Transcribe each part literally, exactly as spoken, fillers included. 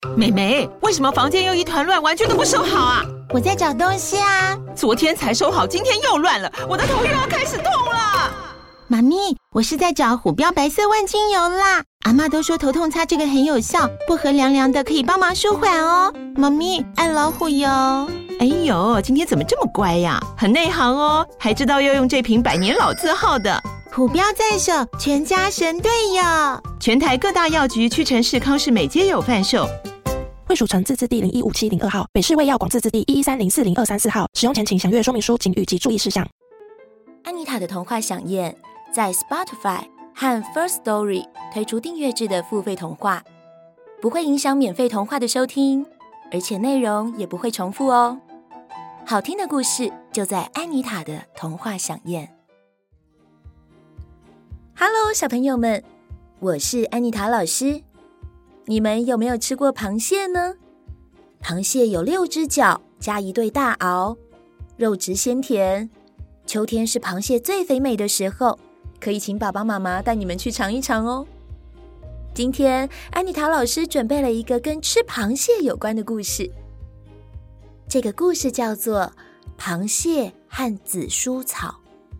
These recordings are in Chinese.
妹妹，为什么房间又一团乱，玩具都不收好啊？ 我在找东西啊。 昨天才收好，今天又乱了，我的头又要开始痛了。 妈咪，我是在找虎标白色万金油啦。阿嬷都说头痛擦这个很有效，薄荷凉凉的，可以帮忙舒缓哦。妈咪，爱老虎油。 哎呦，今天怎么这么乖呀？很内行哦，还知道要用这瓶百年老字号的。 虎标在手，全家神队友。 全台各大药局、屈臣氏、康士美皆有贩售。 卫署成字字第零一五七零二号，北市卫药广字字第一一三零四零二三四号。使用前请详阅说明书、警语及注意事项。 安妮塔的童话飨宴在 Spotify 和 First Story 推出订阅制的付费童话，不会影响免费童话的收听，而且内容也不会重复哦。好听的故事就在安妮塔的童话飨宴。Hello， 小朋友们，我是安妮塔老师。你们有没有吃过螃蟹呢？螃蟹有六只脚，加一对大螯，肉质鲜甜。秋天是螃蟹最肥美的时候，可以请爸爸妈妈带你们去尝一尝哦。今天安妮塔老师准备了一个跟吃螃蟹有关的故事。这个故事叫做《螃蟹和紫苏草》。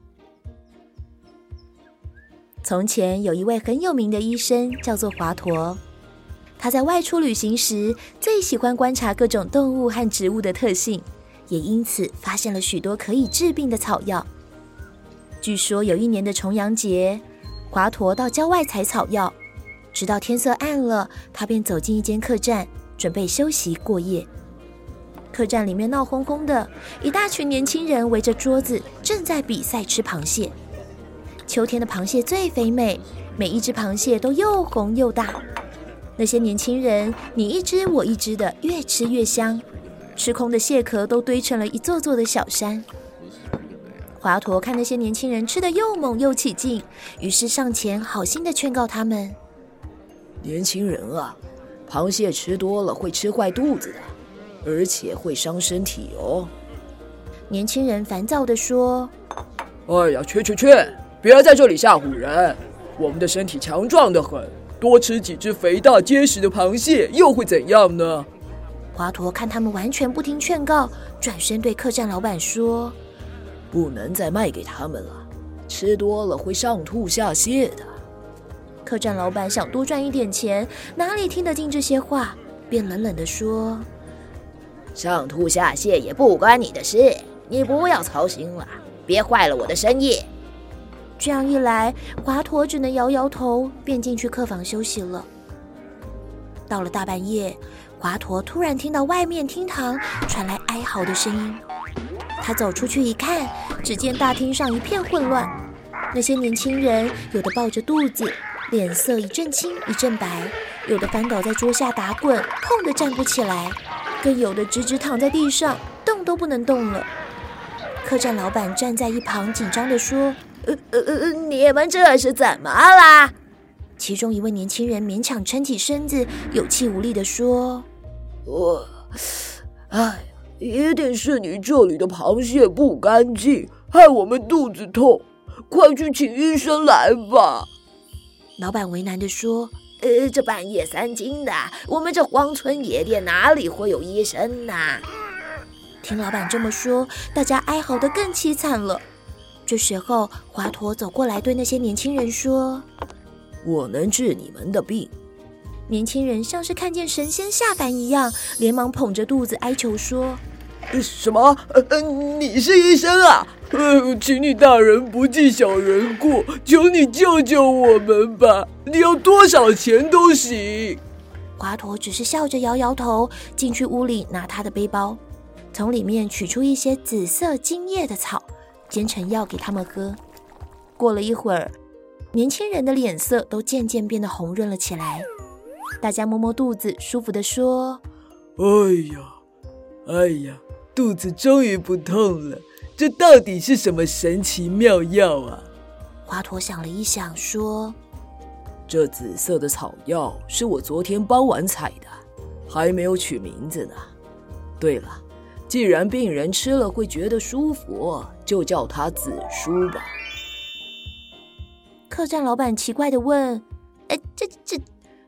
从前有一位很有名的医生，叫做华佗。他在外出旅行时，最喜欢观察各种动物和植物的特性，也因此发现了许多可以治病的草药。据说有一年的重阳节，华佗到郊外采草药，直到天色暗了，他便走进一间客栈，准备休息过夜。客栈里面闹哄哄的，一大群年轻人围着桌子，正在比赛吃螃蟹。秋天的螃蟹最肥美，每一只螃蟹都又红又大。那些年轻人你一只我一只的，越吃越香，吃空的蟹壳都堆成了一座座的小山。华佗看那些年轻人吃得又猛又起劲，于是上前好心地劝告他们： 年轻人啊，螃蟹吃多了会吃坏肚子的，而且会伤身体哦。 年轻人烦躁地说： 哎呀，去去去，别在这里吓唬人，我们的身体强壮得很，多吃几只肥大结实的螃蟹又会怎样呢？ 华佗看他们完全不听劝告，转身对客栈老板说： 不能再卖给他们了，吃多了会上吐下泻的。 客栈老板想多赚一点钱，哪里听得进这些话，便冷冷地说： 上吐下泻也不关你的事，你不要操心了，别坏了我的生意。 这样一来，华佗只能摇摇头，便进去客房休息了。到了大半夜，华佗突然听到外面厅堂传来哀嚎的声音。他走出去一看，只见大厅上一片混乱，那些年轻人有的抱着肚子，脸色一阵青一阵白，有的翻倒在桌下打滚，痛得站不起来，更有的直直躺在地上，动都不能动了。客栈老板站在一旁紧张地说：呃呃呃，你们这是怎么啦？其中一位年轻人勉强撑起身子，有气无力地说： 我，哎，一定是你这里的螃蟹不干净，害我们肚子痛，快去请医生来吧。 老板为难地说： 呃，这半夜三更的，我们这荒村野店哪里会有医生啊？ 听老板这么说，大家哀嚎得更凄惨了。这时候，华佗走过来对那些年轻人说： 我能治你们的病。 年轻人像是看见神仙下凡一样，连忙捧着肚子哀求说： 什么？呃，你是医生啊？呃，请你大人不计小人过，求你救救我们吧！你要多少钱都行。 华佗只是笑着摇摇头，进去屋里拿他的背包，从里面取出一些紫色茎叶的草，煎成药给他们喝。过了一会儿，年轻人的脸色都渐渐变得红润了起来。大家摸摸肚子，舒服地说： 哎呀，哎呀，肚子终于不痛了，这到底是什么神奇妙药啊？ 华佗想了一想说： 这紫色的草药是我昨天傍晚采的，还没有取名字呢。对了，既然病人吃了会觉得舒服，就叫它紫苏吧。 客栈老板奇怪地问：哎，这这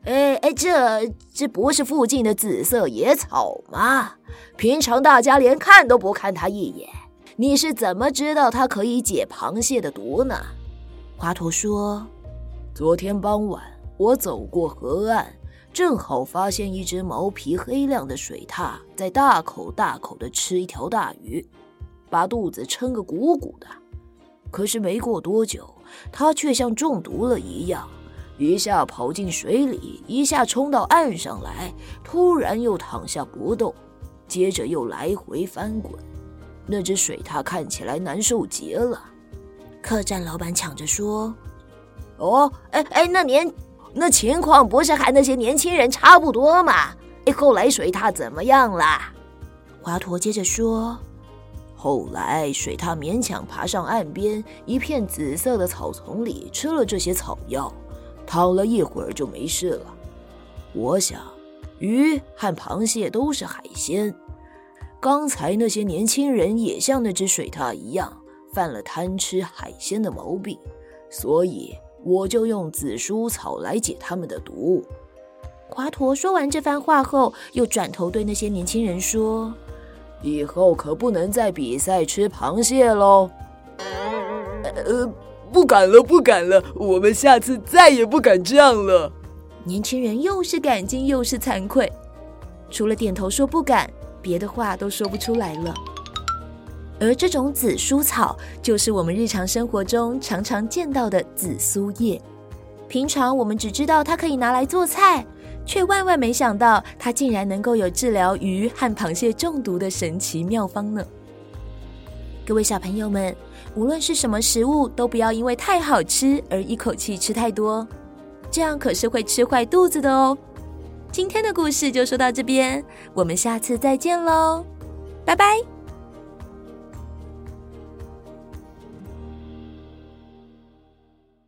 哎哎，这这不是附近的紫色野草吗？平常大家连看都不看它一眼，你是怎么知道它可以解螃蟹的毒呢？ 华佗说， 昨天傍晚我走过河岸，正好发现一只毛皮黑亮的水獭在大口大口地吃一条大鱼，把肚子撑个鼓鼓的。可是没过多久，它却像中毒了一样，一下跑进水里，一下冲到岸上来，突然又躺下不动，接着又来回翻滚。那只水獭看起来难受极了。 客栈老板抢着说， 哦，哎哎，那年那情况不是和那些年轻人差不多吗？哎，后来水獭怎么样啦？ 华佗接着说， 后来水獭勉强爬上岸边一片紫色的草丛里，吃了这些草药，躺了一会儿就没事了。我想鱼和螃蟹都是海鲜，刚才那些年轻人也像那只水獭一样犯了贪吃海鲜的毛病，所以我就用紫苏草来解他们的毒。 华佗说完这番话后，又转头对那些年轻人说， 以后可不能再比赛吃螃蟹咯。 呃，不敢了不敢了，我们下次再也不敢这样了。 年轻人又是感激又是惭愧，除了点头说不敢，别的话都说不出来了。而这种紫苏草就是我们日常生活中常常见到的紫苏叶，平常我们只知道它可以拿来做菜，却万万没想到它竟然能够有治疗鱼和螃蟹中毒的神奇妙方呢。各位小朋友们，无论是什么食物，都不要因为太好吃而一口气吃太多，这样可是会吃坏肚子的哦。今天的故事就说到这边，我们下次再见喽，拜拜。